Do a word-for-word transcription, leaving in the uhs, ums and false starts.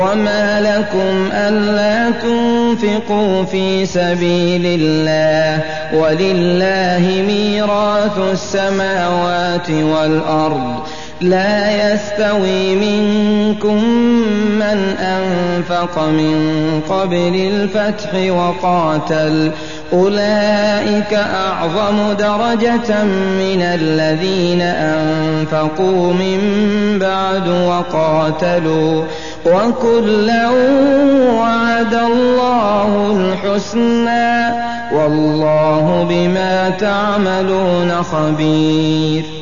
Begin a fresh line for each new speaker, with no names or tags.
وما لكم ألا تنفقوا في سبيل الله ولله ميراث السماوات والأرض لا يستوي منكم من أنفق من قبل الفتح وقاتل أولئك أعظم درجة من الذين أنفقوا من بعد وقاتلوا وكلا وعد الله الحسنى والله بما تعملون خبير.